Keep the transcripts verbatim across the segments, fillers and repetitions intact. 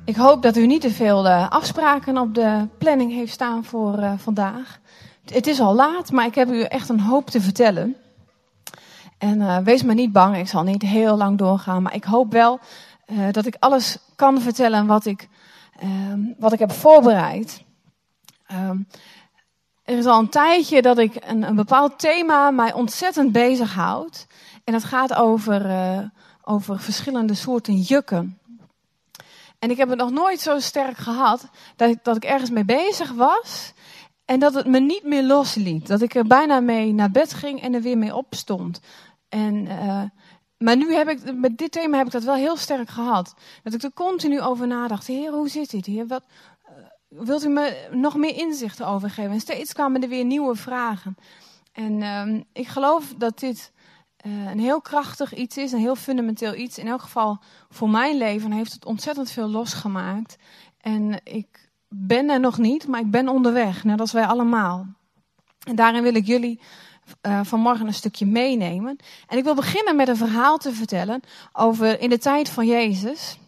Ik hoop dat u niet te veel uh, afspraken op de planning heeft staan voor uh, vandaag. Het is al laat, maar ik heb u echt een hoop te vertellen. En uh, wees maar niet bang, ik zal niet heel lang doorgaan. Maar ik hoop wel uh, dat ik alles kan vertellen wat ik, uh, wat ik heb voorbereid. Uh, er is al een tijdje dat ik een, een bepaald thema mij ontzettend bezighoudt. En dat gaat over, uh, over verschillende soorten jukken. En ik heb het nog nooit zo sterk gehad dat ik, dat ik ergens mee bezig was en dat het me niet meer losliet. Dat ik er bijna mee naar bed ging en er weer mee opstond. En, uh, maar nu heb ik, met dit thema heb ik dat wel heel sterk gehad. Dat ik er continu over nadacht. Heer, hoe zit dit hier? Wat, uh, wilt u me nog meer inzichten over geven? En steeds kwamen er weer nieuwe vragen. En uh, ik geloof dat dit Uh, een heel krachtig iets is, een heel fundamenteel iets. In elk geval voor mijn leven heeft het ontzettend veel losgemaakt. En ik ben er nog niet, maar ik ben onderweg, net als wij allemaal. En daarin wil ik jullie uh, vanmorgen een stukje meenemen. En ik wil beginnen met een verhaal te vertellen over in de tijd van Jezus.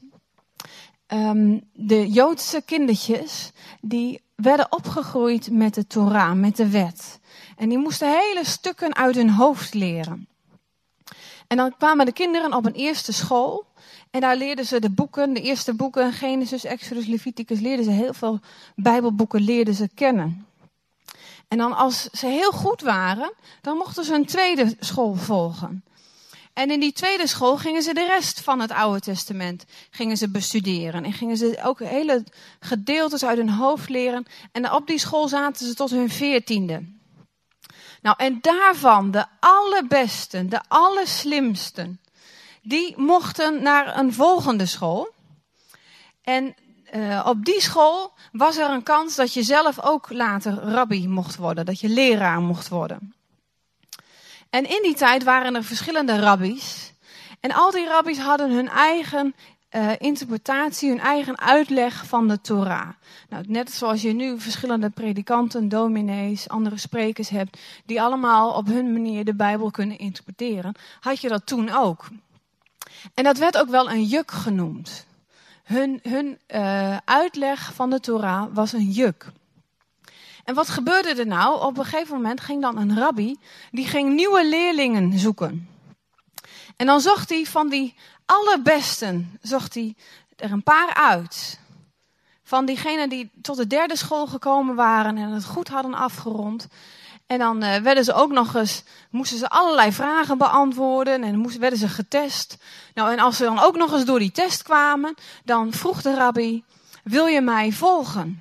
Um, de Joodse kindertjes die werden opgegroeid met de Torah, met de wet. En die moesten hele stukken uit hun hoofd leren. En dan kwamen de kinderen op een eerste school. En daar leerden ze de boeken, de eerste boeken, Genesis, Exodus, Leviticus, leerden ze heel veel Bijbelboeken leerden ze kennen. En dan als ze heel goed waren, dan mochten ze een tweede school volgen. En in die tweede school gingen ze de rest van het Oude Testament gingen ze bestuderen. En gingen ze ook hele gedeeltes uit hun hoofd leren. En op die school zaten ze tot hun veertiende. Nou, en daarvan de allerbesten, de allerslimsten, die mochten naar een volgende school. En uh, op die school was er een kans dat je zelf ook later rabbi mocht worden, dat je leraar mocht worden. En in die tijd waren er verschillende rabbies. En al die rabbies hadden hun eigen uh, interpretatie, hun eigen uitleg van de Torah. Nou, net zoals je nu verschillende predikanten, dominees, andere sprekers hebt, die allemaal op hun manier de Bijbel kunnen interpreteren, had je dat toen ook. En dat werd ook wel een juk genoemd. Hun, hun uh, uitleg van de Torah was een juk. En wat gebeurde er nou? Op een gegeven moment ging dan een rabbi, die ging nieuwe leerlingen zoeken. En dan zocht hij van die allerbesten, zocht hij er een paar uit. Van diegenen die tot de derde school gekomen waren en het goed hadden afgerond. En dan uh, werden ze ook nog eens, moesten ze allerlei vragen beantwoorden en moesten, werden ze getest. Nou, en als ze dan ook nog eens door die test kwamen, dan vroeg de rabbi, wil je mij volgen?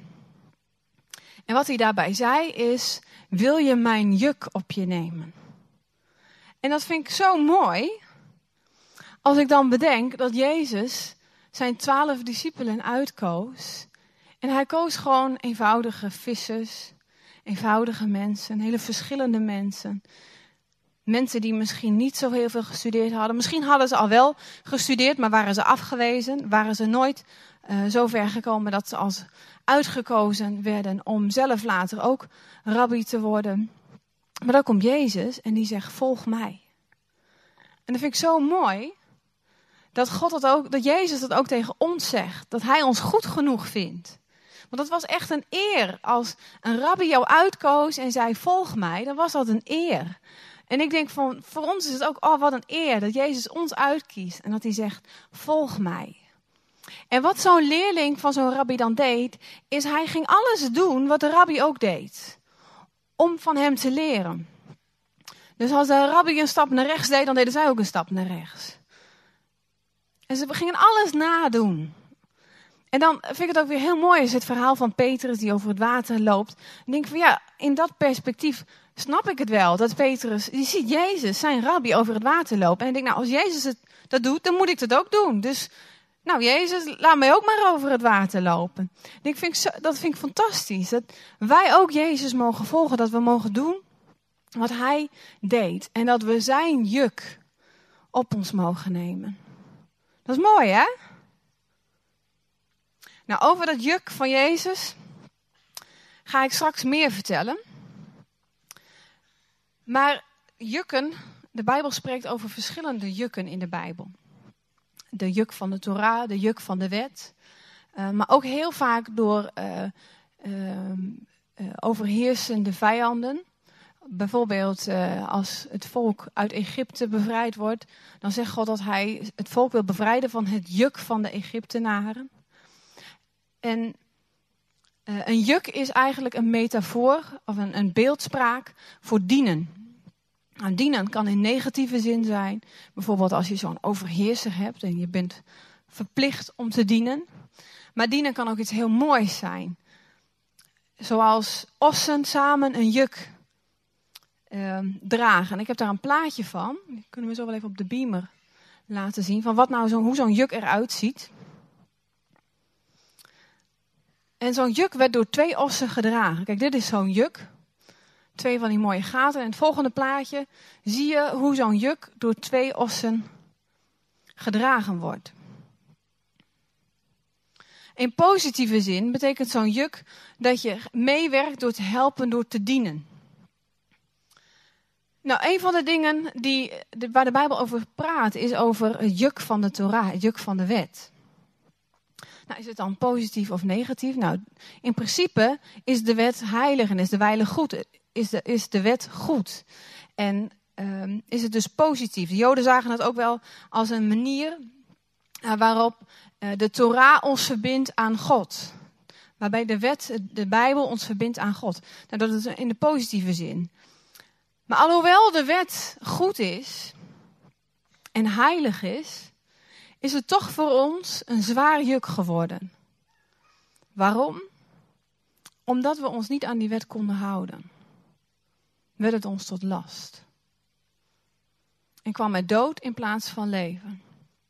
En wat hij daarbij zei is, wil je mijn juk op je nemen? En dat vind ik zo mooi, als ik dan bedenk dat Jezus zijn twaalf discipelen uitkoos. En hij koos gewoon eenvoudige vissers, eenvoudige mensen, hele verschillende mensen. Mensen die misschien niet zo heel veel gestudeerd hadden. Misschien hadden ze al wel gestudeerd, maar waren ze afgewezen. Waren ze nooit uh, zo ver gekomen dat ze als uitgekozen werden om zelf later ook rabbi te worden. Maar dan komt Jezus en die zegt, volg mij. En dat vind ik zo mooi, dat God dat ook, dat Jezus dat ook tegen ons zegt. Dat hij ons goed genoeg vindt. Want dat was echt een eer. Als een rabbi jou uitkoos en zei, volg mij, dan was dat een eer. En ik denk van, voor ons is het ook, oh wat een eer dat Jezus ons uitkiest. En dat hij zegt, volg mij. En wat zo'n leerling van zo'n rabbi dan deed, is hij ging alles doen wat de rabbi ook deed. Om van hem te leren. Dus als de rabbi een stap naar rechts deed, dan deden zij ook een stap naar rechts. En ze gingen alles nadoen. En dan vind ik het ook weer heel mooi, is het verhaal van Petrus die over het water loopt. Ik denk van ja, in dat perspectief snap ik het wel. Dat Petrus, die ziet Jezus, zijn rabbi, over het water lopen. En ik denk, nou als Jezus het, dat doet, dan moet ik dat ook doen. Dus, nou Jezus, laat mij ook maar over het water lopen. En ik vind, zo, dat vind ik fantastisch. Dat wij ook Jezus mogen volgen, dat we mogen doen wat hij deed. En dat we zijn juk op ons mogen nemen. Dat is mooi, hè? Nou, over dat juk van Jezus ga ik straks meer vertellen. Maar jukken, de Bijbel spreekt over verschillende jukken in de Bijbel. De juk van de Torah, de juk van de wet. Uh, maar ook heel vaak door uh, uh, uh, overheersende vijanden. Bijvoorbeeld uh, als het volk uit Egypte bevrijd wordt, dan zegt God dat hij het volk wil bevrijden van het juk van de Egyptenaren. En uh, een juk is eigenlijk een metafoor of een, een beeldspraak voor dienen. Nou, dienen kan in negatieve zin zijn. Bijvoorbeeld als je zo'n overheerser hebt en je bent verplicht om te dienen. Maar dienen kan ook iets heel moois zijn. Zoals ossen samen een juk uh, dragen. En ik heb daar een plaatje van. Die kunnen we zo wel even op de beamer laten zien. Van wat nou zo, hoe zo'n juk eruit ziet. En zo'n juk werd door twee ossen gedragen. Kijk, dit is zo'n juk. Twee van die mooie gaten. En in het volgende plaatje zie je hoe zo'n juk door twee ossen gedragen wordt. In positieve zin betekent zo'n juk dat je meewerkt door te helpen, door te dienen. Nou, een van de dingen die, waar de Bijbel over praat is over het juk van de Torah, het juk van de wet. Nou, is het dan positief of negatief? Nou, in principe is de wet heilig en is de wijle goed. Is de, is de wet goed. En um, is het dus positief. De Joden zagen het ook wel als een manier uh, waarop uh, de Torah ons verbindt aan God. Waarbij de wet, de Bijbel ons verbindt aan God. Nou, dat is in de positieve zin. Maar alhoewel de wet goed is en heilig is, is het toch voor ons een zwaar juk geworden. Waarom? Omdat we ons niet aan die wet konden houden. Werd het ons tot last. En kwam er dood in plaats van leven.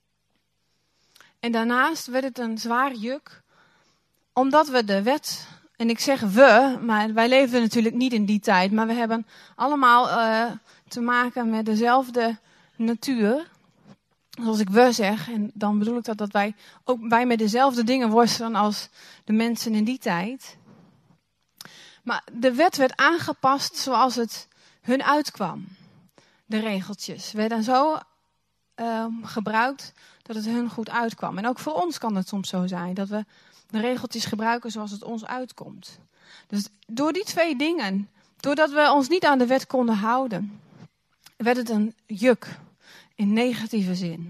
En daarnaast werd het een zwaar juk, omdat we de wet, en ik zeg we, maar wij leefden natuurlijk niet in die tijd, maar we hebben allemaal uh, te maken met dezelfde natuur. Zoals ik we zeg, en dan bedoel ik dat, dat wij ook wij met dezelfde dingen worstelen als de mensen in die tijd. Maar de wet werd aangepast zoals het hun uitkwam. De regeltjes werden zo uh, gebruikt dat het hun goed uitkwam. En ook voor ons kan het soms zo zijn, dat we de regeltjes gebruiken zoals het ons uitkomt. Dus door die twee dingen, doordat we ons niet aan de wet konden houden, werd het een juk in negatieve zin.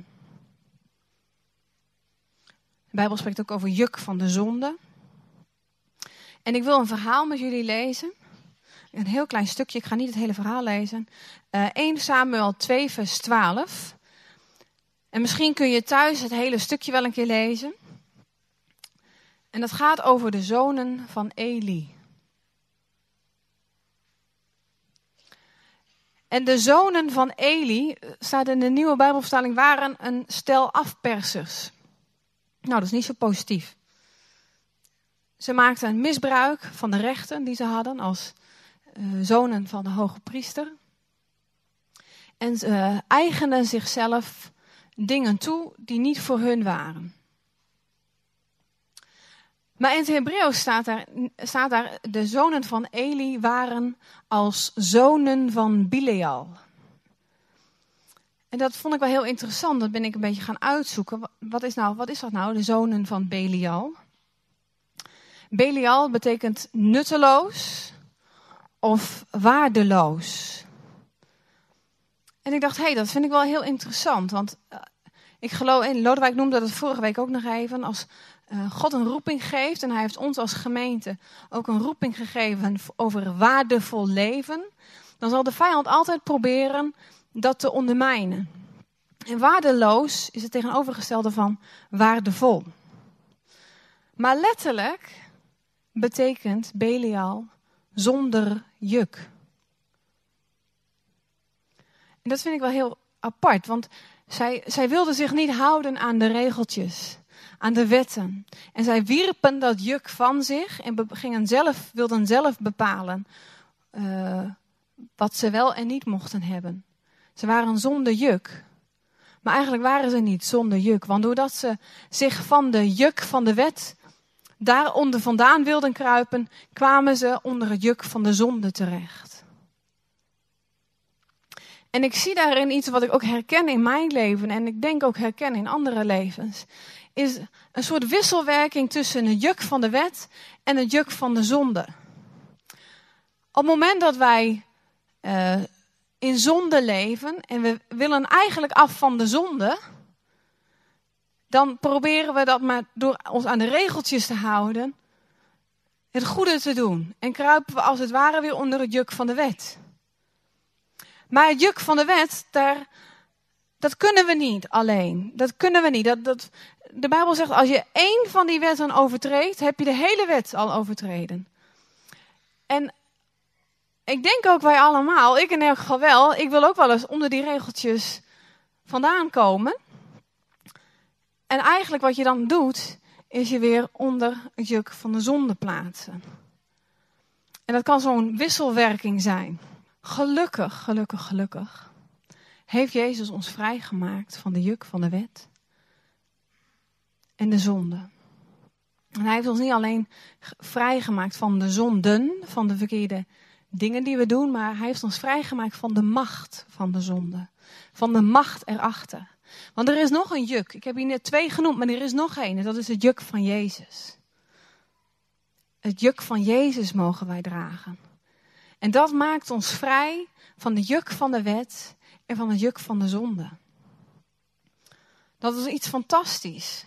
De Bijbel spreekt ook over juk van de zonde. En ik wil een verhaal met jullie lezen. Een heel klein stukje, ik ga niet het hele verhaal lezen. Uh, Eerste Samuel twee vers twaalf. En misschien kun je thuis het hele stukje wel een keer lezen. En dat gaat over de zonen van Eli. En de zonen van Eli, staat in de nieuwe Bijbelvertaling, waren een stel afpersers. Nou, dat is niet zo positief. Ze maakten misbruik van de rechten die ze hadden als uh, zonen van de hoge priester. En ze uh, eigenden zichzelf dingen toe die niet voor hun waren. Maar in het Hebreeuws staat daar, staat daar, de zonen van Eli waren als zonen van Bileal. En dat vond ik wel heel interessant. Dat ben ik een beetje gaan uitzoeken. Wat is, nou, wat is dat nou, de zonen van Belial? Belial betekent nutteloos of waardeloos. En ik dacht, hé, hey, dat vind ik wel heel interessant. Want uh, ik geloof, en Lodewijk noemde dat vorige week ook nog even, als uh, God een roeping geeft, en hij heeft ons als gemeente ook een roeping gegeven over waardevol leven, dan zal de vijand altijd proberen dat te ondermijnen. En waardeloos is het tegenovergestelde van waardevol. Maar letterlijk betekent Belial zonder juk. En dat vind ik wel heel apart, want zij, zij wilden zich niet houden aan de regeltjes, aan de wetten. En zij wierpen dat juk van zich en be- gingen zelf, wilden zelf bepalen uh, wat ze wel en niet mochten hebben. Ze waren zonder juk. Maar eigenlijk waren ze niet zonder juk. Want doordat ze zich van de juk van de wet daaronder vandaan wilden kruipen, kwamen ze onder het juk van de zonde terecht. En ik zie daarin iets wat ik ook herken in mijn leven en ik denk ook herken in andere levens. is een soort wisselwerking tussen het juk van de wet en het juk van de zonde. Op het moment dat wij uh, in zonde leven en we willen eigenlijk af van de zonde, dan proberen we dat maar door ons aan de regeltjes te houden, het goede te doen. En kruipen we als het ware weer onder het juk van de wet. Maar het juk van de wet, daar, dat kunnen we niet alleen. Dat kunnen we niet. Dat, dat, de Bijbel zegt, als je één van die wetten overtreedt, heb je de hele wet al overtreden. En ik denk ook wij allemaal, ik in elk geval wel, ik wil ook wel eens onder die regeltjes vandaan komen. En eigenlijk wat je dan doet, is je weer onder het juk van de zonde plaatsen. En dat kan zo'n wisselwerking zijn. Gelukkig, gelukkig, gelukkig heeft Jezus ons vrijgemaakt van de juk van de wet en de zonde. En hij heeft ons niet alleen vrijgemaakt van de zonden, van de verkeerde dingen die we doen, maar hij heeft ons vrijgemaakt van de macht van de zonde. Van de macht erachter. Want er is nog een juk. Ik heb hier net twee genoemd, maar er is nog één. En dat is het juk van Jezus. Het juk van Jezus mogen wij dragen. En dat maakt ons vrij van de juk van de wet en van het juk van de zonde. Dat is iets fantastisch.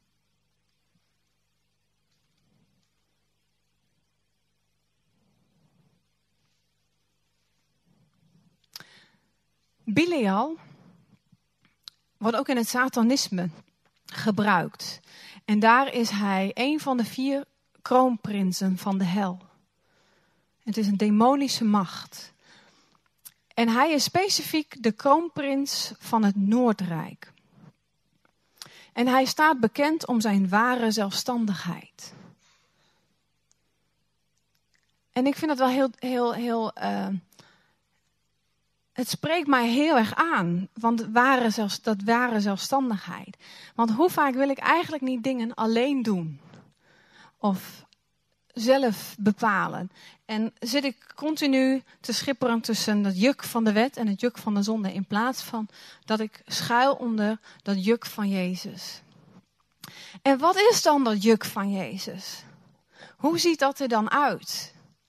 Belial wordt ook in het satanisme gebruikt. En daar is hij een van de vier kroonprinsen van de hel. Het is een demonische macht. En hij is specifiek de kroonprins van het Noordrijk. En hij staat bekend om zijn ware zelfstandigheid. En ik vind dat wel heel, heel, heel... Uh, het spreekt mij heel erg aan, want ware zelfs, dat ware zelfstandigheid. Want hoe vaak wil ik eigenlijk niet dingen alleen doen? Of zelf bepalen. En zit ik continu te schipperen tussen het juk van de wet en het juk van de zonde, in plaats van dat ik schuil onder dat juk van Jezus. En wat is dan dat juk van Jezus? Hoe ziet dat er dan uit?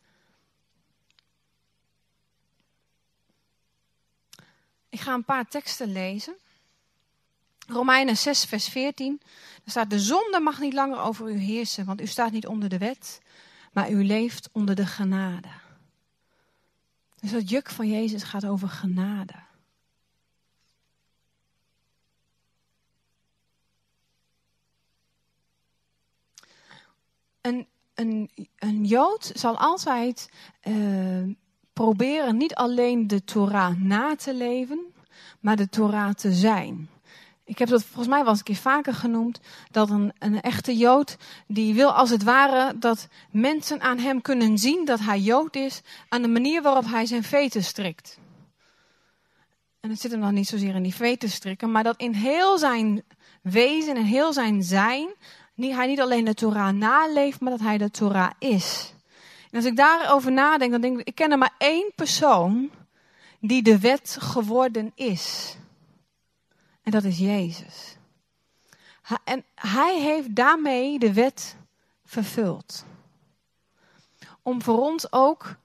Ik ga een paar teksten lezen. Romeinen zes vers veertien. Daar staat: de zonde mag niet langer over u heersen, want u staat niet onder de wet, maar u leeft onder de genade. Dus het juk van Jezus gaat over genade. Een, een, een Jood zal altijd uh, proberen niet alleen de Torah na te leven, maar de Torah te zijn. Ik heb dat volgens mij wel eens een keer vaker genoemd, dat een, een echte Jood, die wil als het ware dat mensen aan hem kunnen zien dat hij Jood is, aan de manier waarop hij zijn veten strikt. En het zit hem dan niet zozeer in die veten strikken, maar dat in heel zijn wezen en heel zijn zijn, hij niet alleen de Torah naleeft, maar dat hij de Torah is. En als ik daarover nadenk, dan denk ik, ik ken er maar één persoon die de wet geworden is. En dat is Jezus. En hij heeft daarmee de wet vervuld. Om voor ons ook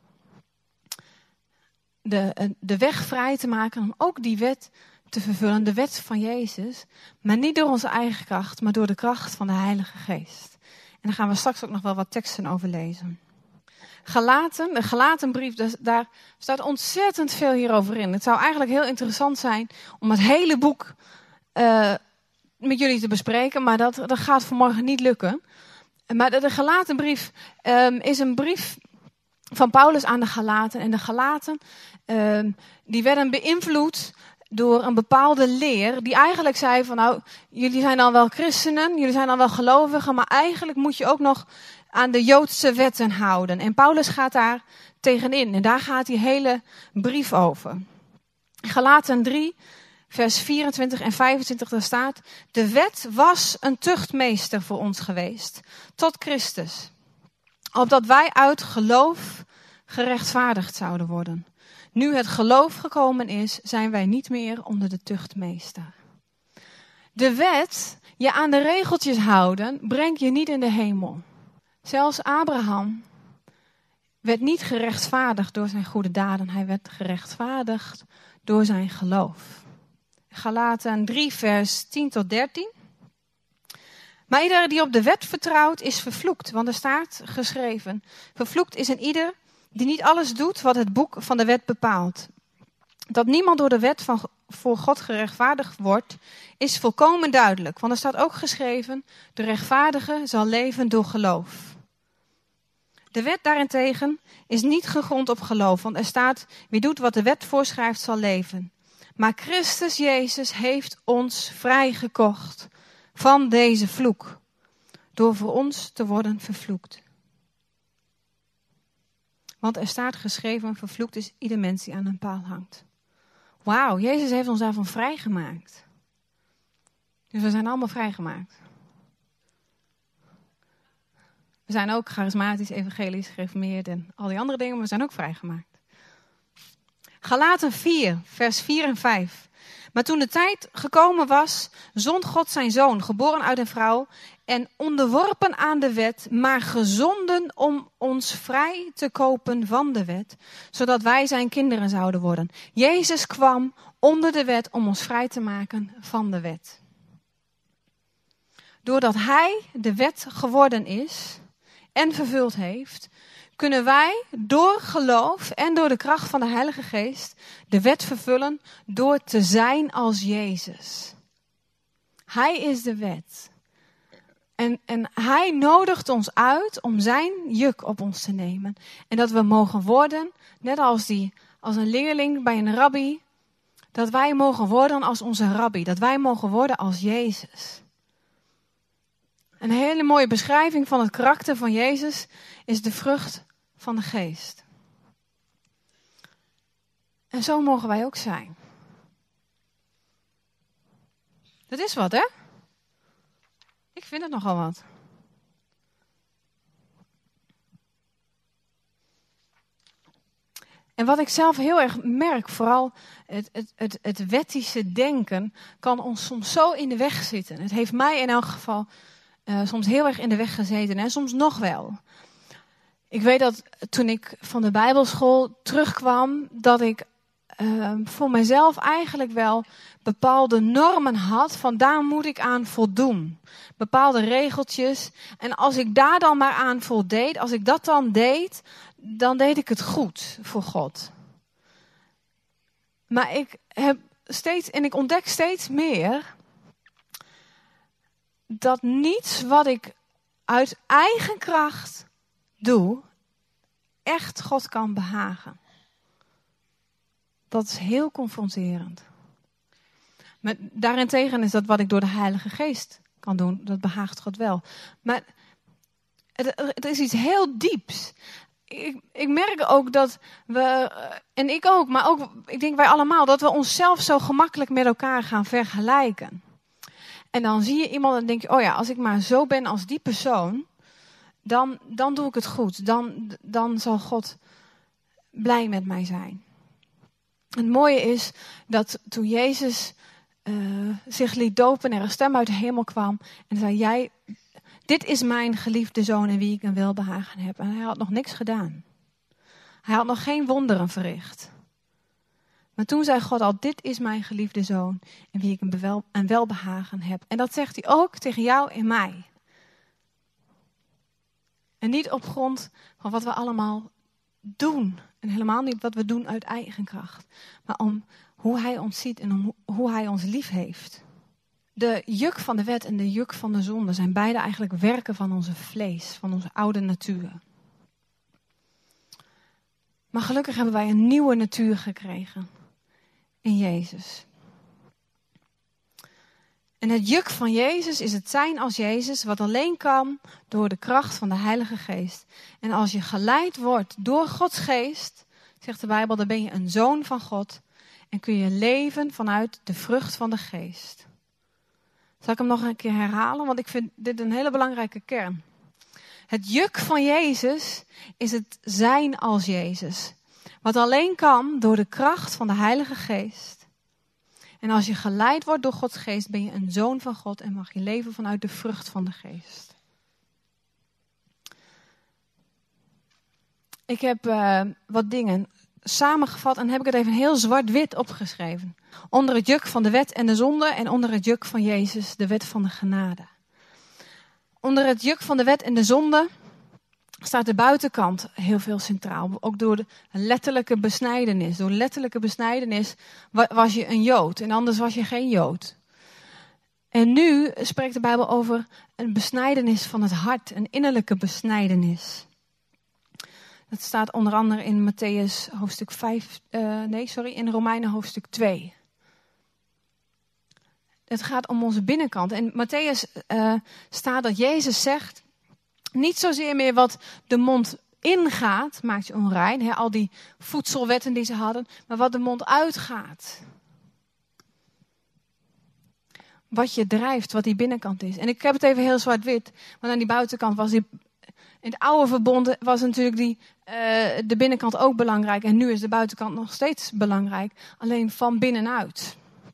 de, de weg vrij te maken om ook die wet te vervullen. De wet van Jezus. Maar niet door onze eigen kracht, maar door de kracht van de Heilige Geest. En daar gaan we straks ook nog wel wat teksten over lezen. Galaten, de Galatenbrief, daar staat ontzettend veel hierover in. Het zou eigenlijk heel interessant zijn om het hele boek uh, met jullie te bespreken, maar dat, dat gaat vanmorgen niet lukken. Maar de, de Galatenbrief um, is een brief van Paulus aan de Galaten. En de Galaten um, die werden beïnvloed door een bepaalde leer die eigenlijk zei van nou, jullie zijn dan wel christenen, jullie zijn dan wel gelovigen, maar eigenlijk moet je ook nog aan de Joodse wetten houden. En Paulus gaat daar tegenin. En daar gaat die hele brief over. Galaten drie, vers vierentwintig en vijfentwintig, daar staat: de wet was een tuchtmeester voor ons geweest, tot Christus. Opdat wij uit geloof gerechtvaardigd zouden worden. Nu het geloof gekomen is, zijn wij niet meer onder de tuchtmeester. De wet, je aan de regeltjes houden, brengt je niet in de hemel. Zelfs Abraham werd niet gerechtvaardigd door zijn goede daden. Hij werd gerechtvaardigd door zijn geloof. Galaten drie vers tien tot dertien. Maar ieder die op de wet vertrouwt is vervloekt. Want er staat geschreven. Vervloekt is een ieder die niet alles doet wat het boek van de wet bepaalt. Dat niemand door de wet van, voor God gerechtvaardigd wordt, is volkomen duidelijk. Want er staat ook geschreven, de rechtvaardige zal leven door geloof. De wet daarentegen is niet gegrond op geloof. Want er staat, wie doet wat de wet voorschrijft zal leven. Maar Christus Jezus heeft ons vrijgekocht van deze vloek. Door voor ons te worden vervloekt. Want er staat geschreven, vervloekt is ieder mens die aan een paal hangt. Wauw, Jezus heeft ons daarvan vrijgemaakt. Dus we zijn allemaal vrijgemaakt. We zijn ook charismatisch, evangelisch, gereformeerd en al die andere dingen, maar we zijn ook vrijgemaakt. Galaten vier, vers vier en vijf. Maar toen de tijd gekomen was, zond God zijn zoon, geboren uit een vrouw en onderworpen aan de wet, maar gezonden om ons vrij te kopen van de wet, zodat wij zijn kinderen zouden worden. Jezus kwam onder de wet om ons vrij te maken van de wet. Doordat hij de wet geworden is en vervuld heeft, kunnen wij door geloof en door de kracht van de Heilige Geest de wet vervullen door te zijn als Jezus. Hij is de wet. En, en hij nodigt ons uit om zijn juk op ons te nemen. En dat we mogen worden, net als, die, als een leerling bij een rabbi, dat wij mogen worden als onze rabbi. Dat wij mogen worden als Jezus. Een hele mooie beschrijving van het karakter van Jezus is de vrucht van de geest. En zo mogen wij ook zijn. Dat is wat, hè? Ik vind het nogal wat. En wat ik zelf heel erg merk, vooral het, het, het, het wettische denken, kan ons soms zo in de weg zitten. Het heeft mij in elk geval uh, soms heel erg in de weg gezeten en soms nog wel. Ik weet dat toen ik van de Bijbelschool terugkwam, dat ik uh, voor mezelf eigenlijk wel bepaalde normen had, van daar moet ik aan voldoen. Bepaalde regeltjes. En als ik daar dan maar aan voldeed, als ik dat dan deed, dan deed ik het goed voor God. Maar ik heb steeds, en ik ontdek steeds meer, dat niets wat ik uit eigen kracht doe, echt God kan behagen. Dat is heel confronterend. Maar daarentegen is dat wat ik door de Heilige Geest kan doen, dat behaagt God wel. Maar het, het is iets heel dieps. Ik, ik merk ook dat we, en ik ook, maar ook, ik denk wij allemaal, dat we onszelf zo gemakkelijk met elkaar gaan vergelijken. En dan zie je iemand en denk je, oh ja, als ik maar zo ben als die persoon, dan, dan doe ik het goed. Dan, dan zal God blij met mij zijn. Het mooie is dat toen Jezus uh, zich liet dopen en er een stem uit de hemel kwam en zei, jij, dit is mijn geliefde zoon in wie ik een welbehagen heb. En hij had nog niks gedaan. Hij had nog geen wonderen verricht. Maar toen zei God al, dit is mijn geliefde zoon in wie ik een, bewel, een welbehagen heb. En dat zegt hij ook tegen jou en mij. En niet op grond van wat we allemaal doen. En helemaal niet wat we doen uit eigen kracht. Maar om hoe hij ons ziet en om hoe hij ons lief heeft. De juk van de wet en de juk van de zonde zijn beide eigenlijk werken van onze vlees. Van onze oude natuur. Maar gelukkig hebben wij een nieuwe natuur gekregen. In Jezus. En het juk van Jezus is het zijn als Jezus, wat alleen kan door de kracht van de Heilige Geest. En als je geleid wordt door Gods Geest, zegt de Bijbel, dan ben je een zoon van God en kun je leven vanuit de vrucht van de Geest. Zal ik hem nog een keer herhalen, want ik vind dit een hele belangrijke kern. Het juk van Jezus is het zijn als Jezus, wat alleen kan door de kracht van de Heilige Geest. En als je geleid wordt door Gods geest, ben je een zoon van God en mag je leven vanuit de vrucht van de geest. Ik heb uh, wat dingen samengevat en heb ik het even heel zwart-wit opgeschreven. Onder het juk van de wet en de zonde en onder het juk van Jezus, de wet van de genade. Onder het juk van de wet en de zonde staat de buitenkant heel veel centraal. Ook door de letterlijke besnijdenis. Door letterlijke besnijdenis was je een Jood en anders was je geen Jood. En nu spreekt de Bijbel over een besnijdenis van het hart, een innerlijke besnijdenis. Dat staat onder andere in Matthäus hoofdstuk vijf, uh, nee sorry, in Romeinen hoofdstuk twee. Het gaat om onze binnenkant. En Matthäus uh, staat dat Jezus zegt, niet zozeer meer wat de mond ingaat, maakt je onrein. Hè, al die voedselwetten die ze hadden. Maar wat de mond uitgaat. Wat je drijft, wat die binnenkant is. En ik heb het even heel zwart-wit. Want aan die buitenkant was die... In het oude verbond was natuurlijk die, uh, de binnenkant ook belangrijk. En nu is de buitenkant nog steeds belangrijk. Alleen van binnenuit.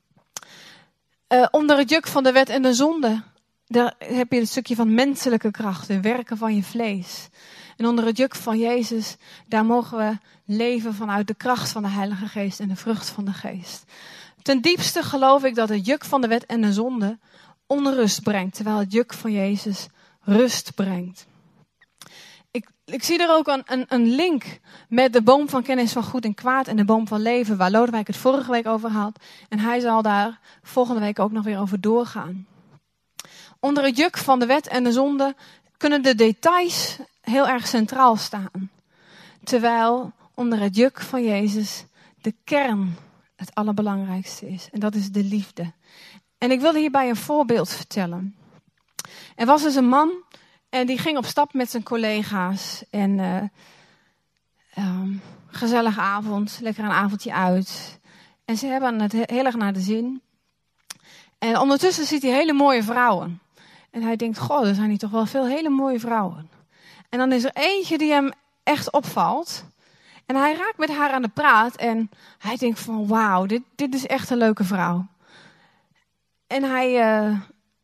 Uh, onder het juk van de wet en de zonde. Daar heb je het stukje van menselijke krachten, werken van je vlees. En onder het juk van Jezus, daar mogen we leven vanuit de kracht van de Heilige Geest en de vrucht van de Geest. Ten diepste geloof ik dat het juk van de wet en de zonde onrust brengt, terwijl het juk van Jezus rust brengt. Ik, ik zie er ook een, een, een link met de boom van kennis van goed en kwaad en de boom van leven, waar Lodewijk het vorige week over had. En hij zal daar volgende week ook nog weer over doorgaan. Onder het juk van de wet en de zonde kunnen de details heel erg centraal staan. Terwijl onder het juk van Jezus de kern het allerbelangrijkste is. En dat is de liefde. En ik wil hierbij een voorbeeld vertellen. Er was dus een man en die ging op stap met zijn collega's. En uh, um, gezellige avond, lekker een avondje uit. En ze hebben het heel erg naar de zin. En ondertussen ziet hij hele mooie vrouwen. En hij denkt, goh, er zijn hier toch wel veel hele mooie vrouwen. En dan is er eentje die hem echt opvalt. En hij raakt met haar aan de praat. En hij denkt van, wauw, dit, dit is echt een leuke vrouw. En hij uh,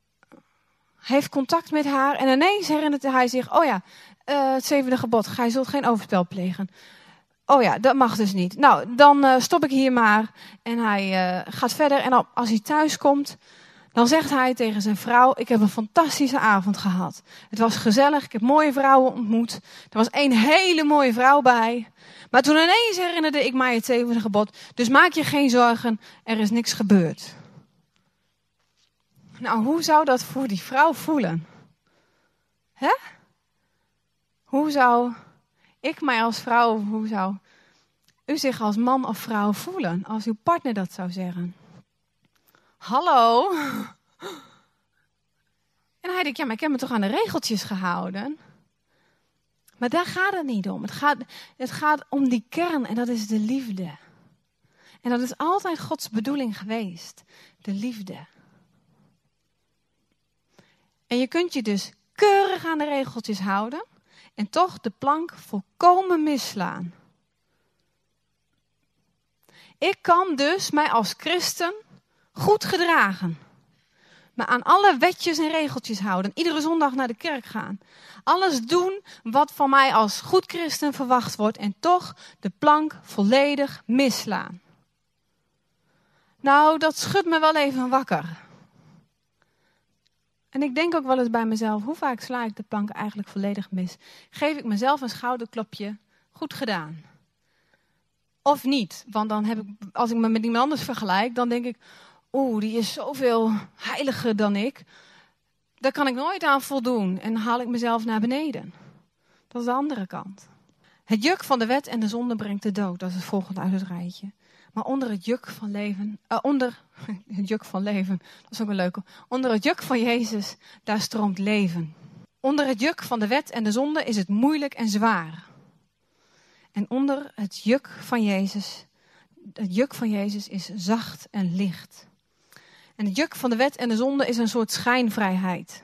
heeft contact met haar. En ineens herinnert hij zich, oh ja, uh, het zevende gebod. Gij zult geen overspel plegen. Oh ja, dat mag dus niet. Nou, dan uh, stop ik hier maar. En hij uh, gaat verder. En als hij thuis komt, dan zegt hij tegen zijn vrouw, ik heb een fantastische avond gehad. Het was gezellig, ik heb mooie vrouwen ontmoet. Er was één hele mooie vrouw bij. Maar toen ineens herinnerde ik mij het zevende gebod. Dus maak je geen zorgen, er is niks gebeurd. Nou, hoe zou dat voor die vrouw voelen? Hè? Hoe zou ik mij als vrouw, hoe zou u zich als man of vrouw voelen als uw partner dat zou zeggen? Hallo? En hij denkt, ja, maar ik heb me toch aan de regeltjes gehouden? Maar daar gaat het niet om. Het gaat, het gaat om die kern en dat is de liefde. En dat is altijd Gods bedoeling geweest. De liefde. En je kunt je dus keurig aan de regeltjes houden en toch de plank volkomen misslaan. Ik kan dus mij als christen goed gedragen. Maar aan alle wetjes en regeltjes houden. Iedere zondag naar de kerk gaan. Alles doen wat van mij als goed christen verwacht wordt. En toch de plank volledig misslaan. Nou, dat schudt me wel even wakker. En ik denk ook wel eens bij mezelf, hoe vaak sla ik de plank eigenlijk volledig mis? Geef ik mezelf een schouderklopje, goed gedaan. Of niet, want dan heb ik, als ik me met iemand anders vergelijk, dan denk ik, oeh, die is zoveel heiliger dan ik. Daar kan ik nooit aan voldoen en dan haal ik mezelf naar beneden. Dat is de andere kant. Het juk van de wet en de zonde brengt de dood, dat is het volgende uit het rijtje. Maar onder het juk van leven, uh, onder het juk van leven, dat is ook een leuke. Onder het juk van Jezus, daar stroomt leven. Onder het juk van de wet en de zonde is het moeilijk en zwaar. En onder het juk van Jezus, het juk van Jezus is zacht en licht. En het juk van de wet en de zonde is een soort schijnvrijheid.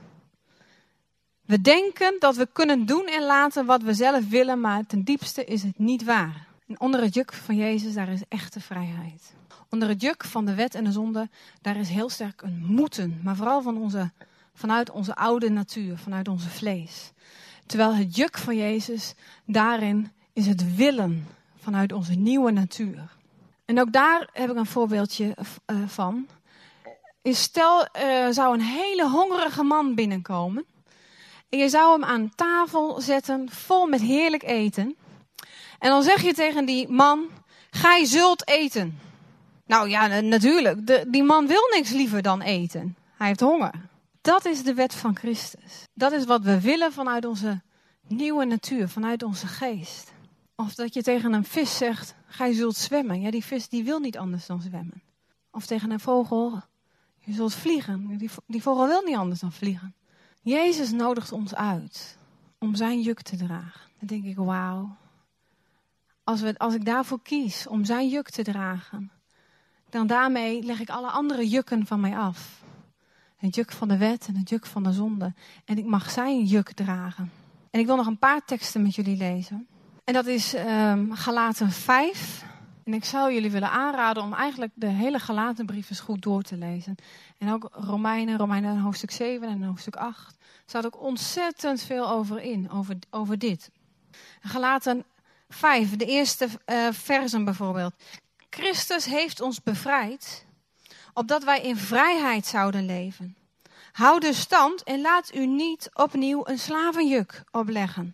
We denken dat we kunnen doen en laten wat we zelf willen, maar ten diepste is het niet waar. En onder het juk van Jezus, daar is echte vrijheid. Onder het juk van de wet en de zonde, daar is heel sterk een moeten. Maar vooral van onze, vanuit onze oude natuur, vanuit onze vlees. Terwijl het juk van Jezus, daarin is het willen vanuit onze nieuwe natuur. En ook daar heb ik een voorbeeldje uh, van. Is stel, er uh, zou een hele hongerige man binnenkomen. En je zou hem aan tafel zetten, vol met heerlijk eten. En dan zeg je tegen die man, gij zult eten. Nou ja, natuurlijk. De, die man wil niks liever dan eten. Hij heeft honger. Dat is de wet van Christus. Dat is wat we willen vanuit onze nieuwe natuur, vanuit onze geest. Of dat je tegen een vis zegt, gij zult zwemmen. Ja, die vis die wil niet anders dan zwemmen. Of tegen een vogel, je zult vliegen. Die, die vogel wil niet anders dan vliegen. Jezus nodigt ons uit om zijn juk te dragen. Dan denk ik, wauw. Als, we, als ik daarvoor kies om zijn juk te dragen, dan daarmee leg ik alle andere jukken van mij af. Het juk van de wet en het juk van de zonde. En ik mag zijn juk dragen. En ik wil nog een paar teksten met jullie lezen. En dat is um, Galaten vijf. En ik zou jullie willen aanraden om eigenlijk de hele Galatenbrief eens goed door te lezen. En ook Romeinen, Romeinen hoofdstuk zeven en hoofdstuk acht. Er staat ook ontzettend veel over in, over, over dit. Galaten vijf, de eerste uh, versen bijvoorbeeld. Christus heeft ons bevrijd, opdat wij in vrijheid zouden leven. Houd dus stand en laat u niet opnieuw een slavenjuk opleggen.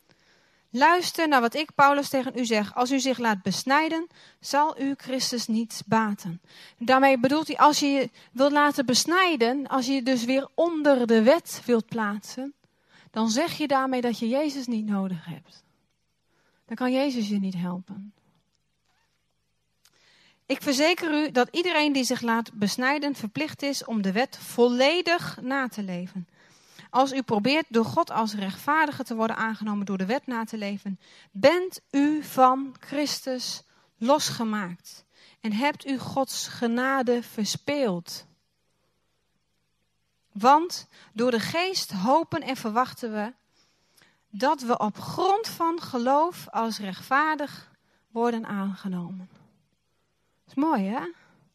Luister naar wat ik, Paulus, tegen u zeg. Als u zich laat besnijden, zal u Christus niet baten. Daarmee bedoelt hij, als je je wilt laten besnijden, als je je dus weer onder de wet wilt plaatsen, dan zeg je daarmee dat je Jezus niet nodig hebt. Dan kan Jezus je niet helpen. Ik verzeker u dat iedereen die zich laat besnijden verplicht is om de wet volledig na te leven. Als u probeert door God als rechtvaardige te worden aangenomen door de wet na te leven, bent u van Christus losgemaakt en hebt u Gods genade verspeeld. Want door de geest hopen en verwachten we dat we op grond van geloof als rechtvaardig worden aangenomen. Dat is mooi, hè?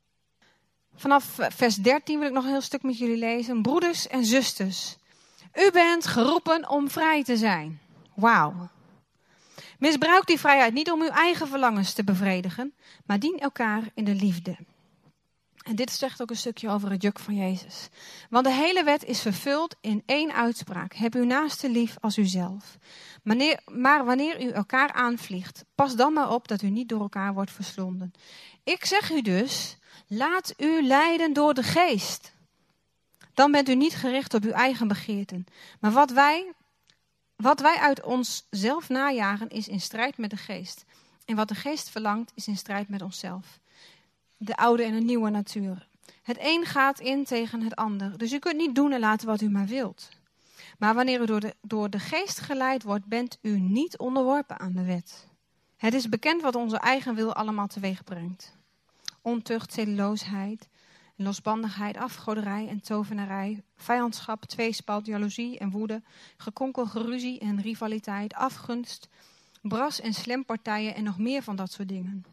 Vanaf vers dertien wil ik nog een heel stuk met jullie lezen. Broeders en zusters, u bent geroepen om vrij te zijn. Wauw. Misbruik die vrijheid niet om uw eigen verlangens te bevredigen, maar dien elkaar in de liefde. En dit zegt ook een stukje over het juk van Jezus. Want de hele wet is vervuld in één uitspraak. Heb uw naaste lief als uzelf. Wanneer, maar wanneer u elkaar aanvliegt, pas dan maar op dat u niet door elkaar wordt verslonden. Ik zeg u dus, laat u leiden door de geest. Dan bent u niet gericht op uw eigen begeerten. Maar wat wij, wat wij uit onszelf najagen is in strijd met de geest. En wat de geest verlangt is in strijd met onszelf. De oude en de nieuwe natuur. Het een gaat in tegen het ander. Dus u kunt niet doen en laten wat u maar wilt. Maar wanneer u door de, door de geest geleid wordt, bent u niet onderworpen aan de wet. Het is bekend wat onze eigen wil allemaal teweeg brengt. Ontucht, zedeloosheid, losbandigheid, afgoderij en tovenarij, vijandschap, tweespalt, jaloezie en woede, gekonkel, geruzie en rivaliteit, afgunst, bras en slempartijen en nog meer van dat soort dingen.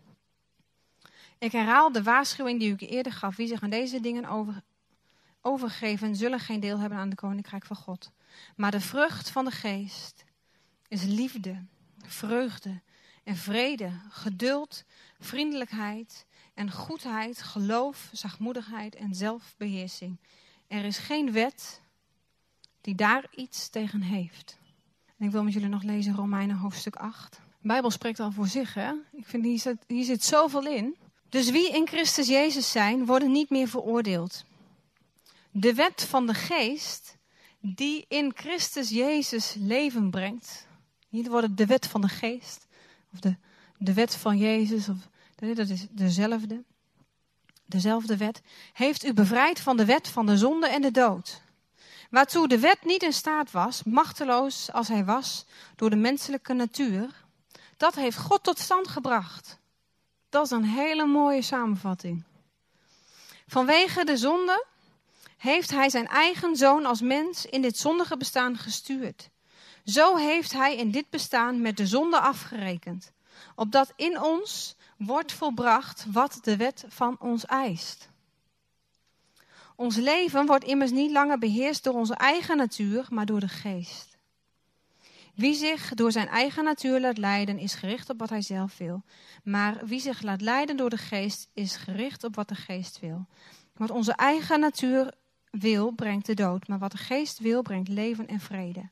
Ik herhaal de waarschuwing die ik eerder gaf. Wie zich aan deze dingen over, overgeven, zullen geen deel hebben aan het koninkrijk van God. Maar de vrucht van de geest is liefde, vreugde en vrede, geduld, vriendelijkheid en goedheid, geloof, zachtmoedigheid en zelfbeheersing. Er is geen wet die daar iets tegen heeft. En ik wil met jullie nog lezen Romeinen hoofdstuk acht. De Bijbel spreekt al voor zich, hè? Ik vind hier zit, hier zit zoveel in. Dus wie in Christus Jezus zijn, worden niet meer veroordeeld. De wet van de geest die in Christus Jezus leven brengt. Hier wordt de wet van de geest. Of de, de wet van Jezus. Of, dat is dezelfde. Dezelfde wet. Heeft u bevrijd van de wet van de zonde en de dood. Waartoe de wet niet in staat was, machteloos als hij was, door de menselijke natuur. Dat heeft God tot stand gebracht. Dat is een hele mooie samenvatting. Vanwege de zonde heeft hij zijn eigen zoon als mens in dit zondige bestaan gestuurd. Zo heeft hij in dit bestaan met de zonde afgerekend. opdat in ons wordt volbracht wat de wet van ons eist. Ons leven wordt immers niet langer beheerst door onze eigen natuur, maar door de geest. Wie zich door zijn eigen natuur laat leiden, is gericht op wat hij zelf wil. Maar wie zich laat leiden door de geest, is gericht op wat de geest wil. Wat onze eigen natuur wil, brengt de dood. Maar wat de geest wil, brengt leven en vrede.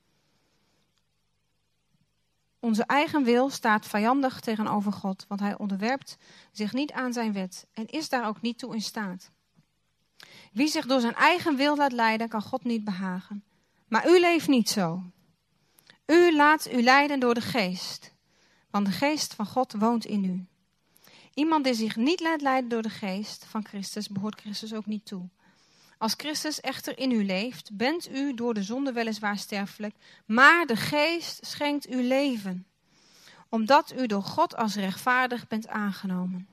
Onze eigen wil staat vijandig tegenover God, want hij onderwerpt zich niet aan zijn wet en is daar ook niet toe in staat. Wie zich door zijn eigen wil laat leiden, kan God niet behagen. Maar u leeft niet zo. U laat u leiden door de geest, want de geest van God woont in u. Iemand die zich niet laat leiden door de geest van Christus, behoort Christus ook niet toe. Als Christus echter in u leeft, bent u door de zonde weliswaar sterfelijk, maar de geest schenkt u leven, omdat u door God als rechtvaardig bent aangenomen.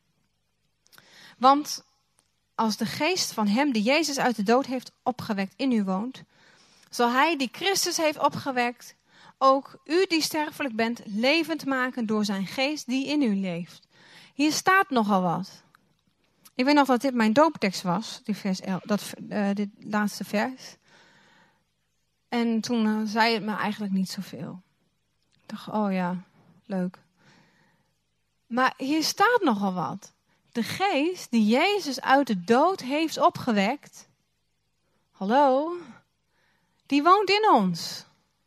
Want als de geest van hem die Jezus uit de dood heeft opgewekt in u woont, zal hij die Christus heeft opgewekt, ook u die sterfelijk bent, levend maken door zijn geest die in u leeft. Hier staat nogal wat. Ik weet nog dat dit mijn dooptekst was, die vers elf, dat, uh, dit laatste vers. En toen uh, zei het me eigenlijk niet zoveel. Ik dacht, oh ja, leuk. Maar hier staat nogal wat. De geest die Jezus uit de dood heeft opgewekt, hallo, die woont in ons.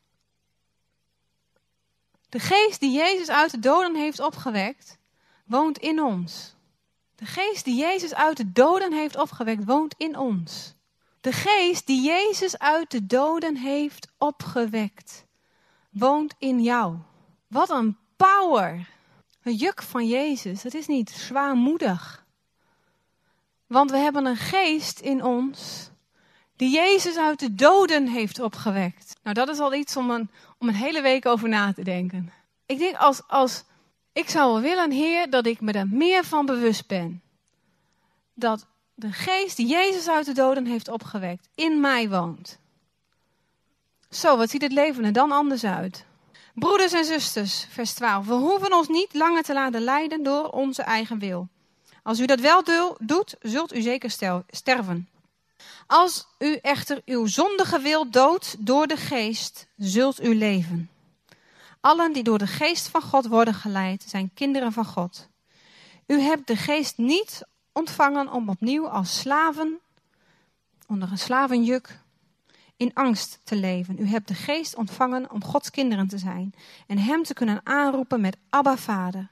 De geest die Jezus uit de doden heeft opgewekt, woont in ons. De geest die Jezus uit de doden heeft opgewekt, woont in ons. De geest die Jezus uit de doden heeft opgewekt, woont in jou. Wat een power. Een juk van Jezus, het is niet zwaarmoedig. Want we hebben een geest in ons die Jezus uit de doden heeft opgewekt. Nou, dat is al iets om een, om een hele week over na te denken. Ik denk als, als ik zou wel willen, Heer, dat ik me er meer van bewust ben. Dat de geest die Jezus uit de doden heeft opgewekt in mij woont. Zo, wat ziet het leven er dan anders uit? Broeders en zusters, vers twaalf. We hoeven ons niet langer te laten leiden door onze eigen wil. Als u dat wel doet, zult u zeker sterven. Als u echter uw zondige wil doodt door de geest, zult u leven. Allen die door de geest van God worden geleid, zijn kinderen van God. U hebt de geest niet ontvangen om opnieuw als slaven, onder een slavenjuk, in angst te leven. U hebt de geest ontvangen om Gods kinderen te zijn en hem te kunnen aanroepen met Abba, Vader.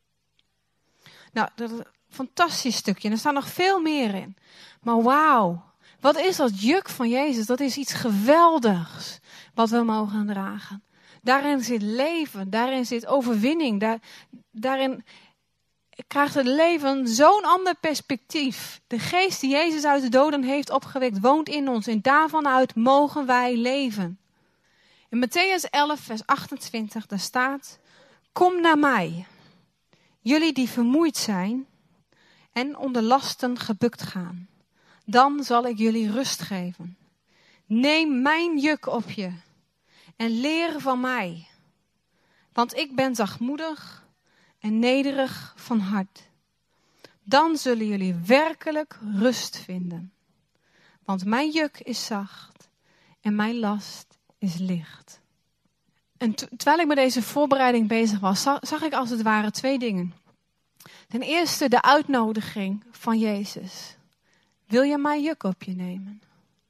Nou, dat is een fantastisch stukje. En er staat nog veel meer in. Maar wauw, wat is dat juk van Jezus? Dat is iets geweldigs wat we mogen dragen. Daarin zit leven, daarin zit overwinning. Daar, daarin krijgt het leven zo'n ander perspectief. De geest die Jezus uit de doden heeft opgewekt, woont in ons. En daarvan uit mogen wij leven. In Mattheüs elf, vers achtentwintig, daar staat: Kom naar mij, jullie die vermoeid zijn en onder lasten gebukt gaan. Dan zal ik jullie rust geven. Neem mijn juk op je en leer van mij. Want ik ben zachtmoedig en nederig van hart. Dan zullen jullie werkelijk rust vinden. Want mijn juk is zacht en mijn last is licht. En t- terwijl ik met deze voorbereiding bezig was, zag, zag ik als het ware twee dingen. Ten eerste de uitnodiging van Jezus. Wil je mijn juk op je nemen?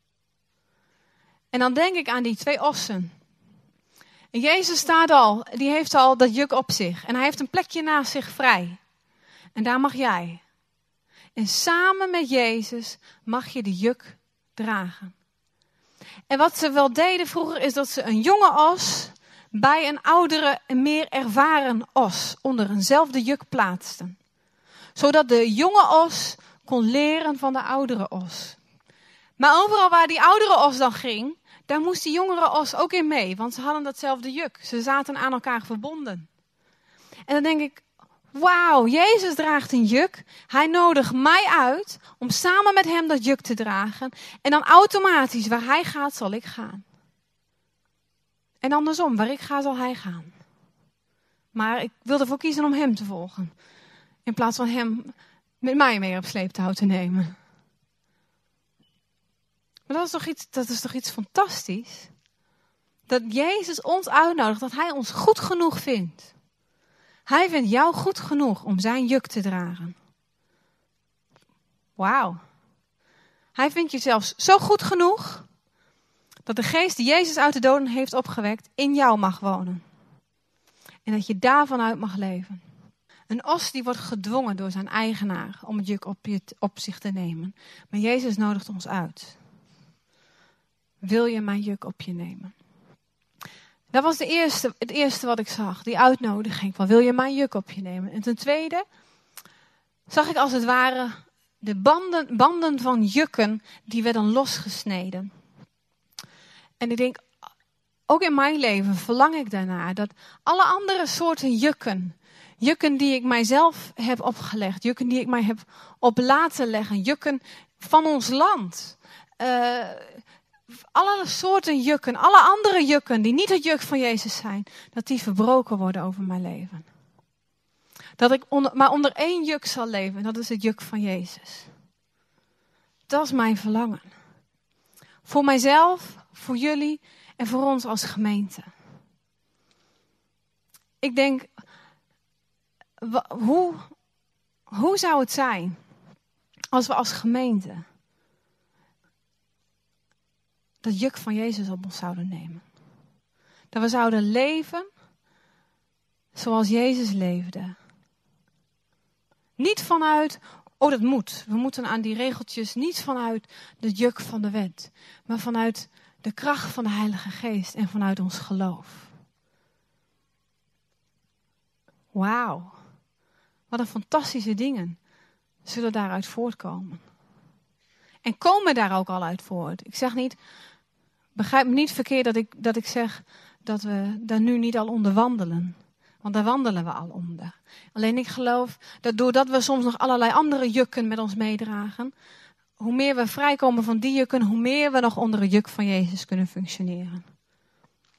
En dan denk ik aan die twee ossen. En Jezus staat al, die heeft al dat juk op zich. En hij heeft een plekje naast zich vrij. En daar mag jij. En samen met Jezus mag je de juk dragen. En wat ze wel deden vroeger is dat ze een jonge os bij een oudere en meer ervaren os onder eenzelfde juk plaatsten. Zodat de jonge os kon leren van de oudere os. Maar overal waar die oudere os dan ging, daar moest die jongere os ook in mee. Want ze hadden datzelfde juk. Ze zaten aan elkaar verbonden. En dan denk ik, wauw, Jezus draagt een juk. Hij nodigt mij uit om samen met hem dat juk te dragen. En dan automatisch, waar hij gaat, zal ik gaan. En andersom, waar ik ga, zal hij gaan. Maar ik wil ervoor kiezen om hem te volgen. In plaats van hem met mij mee op sleeptouw te nemen. Maar dat is toch iets, dat is toch iets fantastisch? Dat Jezus ons uitnodigt, dat hij ons goed genoeg vindt. Hij vindt jou goed genoeg om zijn juk te dragen. Wauw. Hij vindt je zelfs zo goed genoeg dat de geest die Jezus uit de doden heeft opgewekt in jou mag wonen. En dat je daarvan uit mag leven. Een os die wordt gedwongen door zijn eigenaar om het juk op, je, op zich te nemen. Maar Jezus nodigt ons uit. Wil je mijn juk op je nemen? Dat was de eerste, het eerste wat ik zag, die uitnodiging van wil je mijn juk op je nemen? En ten tweede zag ik als het ware de banden, banden van jukken die werden losgesneden. En ik denk, ook in mijn leven verlang ik daarnaar dat alle andere soorten jukken, jukken die ik mijzelf heb opgelegd, jukken die ik mij heb op laten leggen, jukken van ons land, uh, alle soorten jukken, alle andere jukken die niet het juk van Jezus zijn, dat die verbroken worden over mijn leven. Dat ik onder, maar onder één juk zal leven, en dat is het juk van Jezus. Dat is mijn verlangen. Voor mijzelf, voor jullie en voor ons als gemeente. Ik denk, hoe, hoe zou het zijn als we als gemeente dat juk van Jezus op ons zouden nemen? Dat we zouden leven zoals Jezus leefde. Niet vanuit, oh dat moet, we moeten aan die regeltjes, niet vanuit de juk van de wet, maar vanuit de kracht van de Heilige Geest en vanuit ons geloof. Wauw, wat een fantastische dingen zullen daaruit voortkomen. En komen daar ook al uit voort. Ik zeg niet, begrijp me niet verkeerd dat ik, dat ik zeg dat we daar nu niet al onder wandelen. Want daar wandelen we al onder. Alleen ik geloof dat doordat we soms nog allerlei andere jukken met ons meedragen, hoe meer we vrijkomen van die jukken, hoe meer we nog onder het juk van Jezus kunnen functioneren.